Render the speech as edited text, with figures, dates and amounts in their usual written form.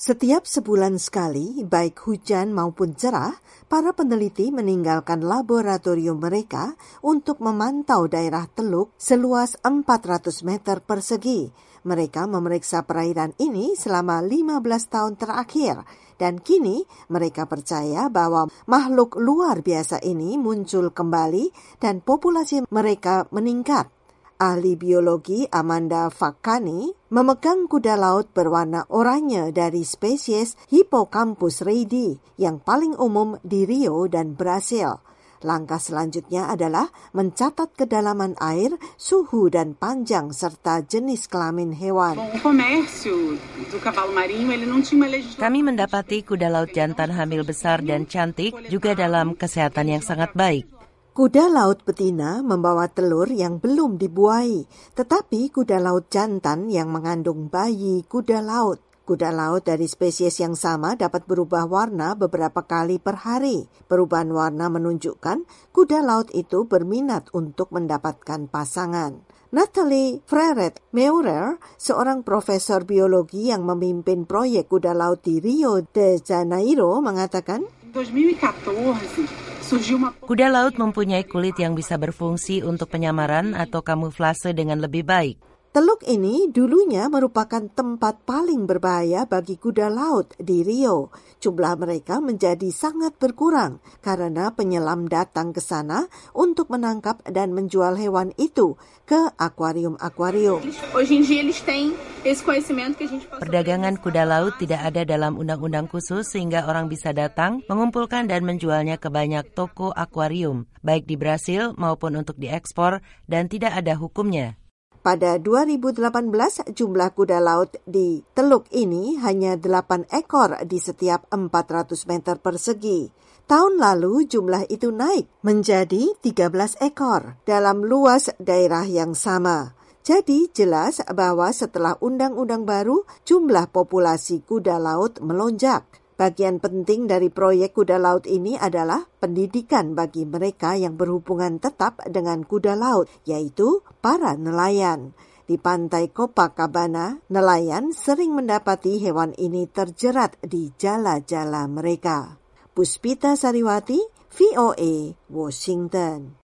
Setiap sebulan sekali, baik hujan maupun cerah, para peneliti meninggalkan laboratorium mereka untuk memantau daerah teluk seluas 400 meter persegi. Mereka memeriksa perairan ini selama 15 tahun terakhir, dan kini mereka percaya bahwa makhluk luar biasa ini muncul kembali dan populasi mereka meningkat. Ahli biologi Amanda Faccani memegang kuda laut berwarna oranye dari spesies Hippocampus reidi yang paling umum di Rio dan Brasil. Langkah selanjutnya adalah mencatat kedalaman air, suhu dan panjang serta jenis kelamin hewan. Kami mendapati kuda laut jantan hamil besar dan cantik juga dalam kesehatan yang sangat baik. Kuda laut betina membawa telur yang belum dibuai, tetapi kuda laut jantan yang mengandung bayi kuda laut. Kuda laut dari spesies yang sama dapat berubah warna beberapa kali per hari. Perubahan warna menunjukkan kuda laut itu berminat untuk mendapatkan pasangan. Natalie Freret-Meurer, seorang profesor biologi yang memimpin proyek kuda laut di Rio de Janeiro, mengatakan, kuda laut mempunyai kulit yang bisa berfungsi untuk penyamaran atau kamuflase dengan lebih baik. Teluk ini dulunya merupakan tempat paling berbahaya bagi kuda laut di Rio. Jumlah mereka menjadi sangat berkurang karena penyelam datang ke sana untuk menangkap dan menjual hewan itu ke akuarium-akuarium. Perdagangan kuda laut tidak ada dalam undang-undang khusus sehingga orang bisa datang, mengumpulkan dan menjualnya ke banyak toko akuarium, baik di Brasil maupun untuk diekspor, dan tidak ada hukumnya. Pada 2018, jumlah kuda laut di teluk ini hanya 8 ekor di setiap 400 meter persegi. Tahun lalu jumlah itu naik menjadi 13 ekor dalam luas daerah yang sama. Jadi jelas bahwa setelah undang-undang baru, jumlah populasi kuda laut melonjak. Bagian penting dari proyek kuda laut ini adalah pendidikan bagi mereka yang berhubungan tetap dengan kuda laut, yaitu para nelayan. Di pantai Copacabana, nelayan sering mendapati hewan ini terjerat di jala-jala mereka. Puspita Sariwati, VOA, Washington.